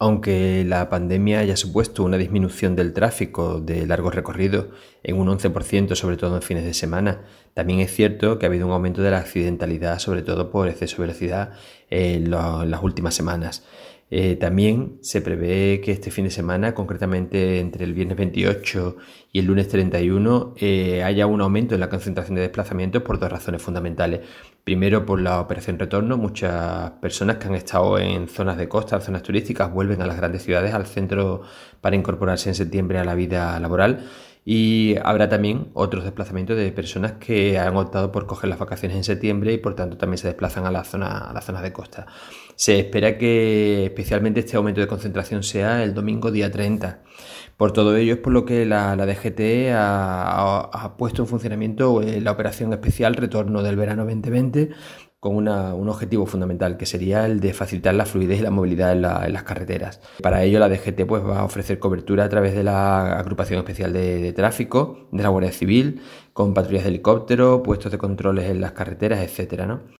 Aunque la pandemia haya supuesto una disminución del tráfico de largos recorridos en un 11%, sobre todo en fines de semana, también es cierto que ha habido un aumento de la accidentalidad, sobre todo por exceso de velocidad en las últimas semanas. También se prevé que este fin de semana, concretamente entre el viernes 28 y el lunes 31, haya un aumento en la concentración de desplazamientos por dos razones fundamentales. Primero, por la operación retorno. Muchas personas que han estado en zonas de costa, en zonas turísticas, vuelven a las grandes ciudades, al centro, para incorporarse en septiembre a la vida laboral. Y habrá también otros desplazamientos de personas que han optado por coger las vacaciones en septiembre y por tanto también se desplazan a las zonas de costa. Se espera que especialmente este aumento de concentración sea el domingo día 30. Por todo ello es por lo que la DGT ha puesto en funcionamiento la operación especial Retorno del Verano 2020 con un objetivo fundamental, que sería el de facilitar la fluidez y la movilidad en las carreteras. Para ello la DGT pues, va a ofrecer cobertura a través de la Agrupación Especial de Tráfico, de la Guardia Civil, con patrullas de helicóptero, puestos de controles en las carreteras, etcétera, ¿no?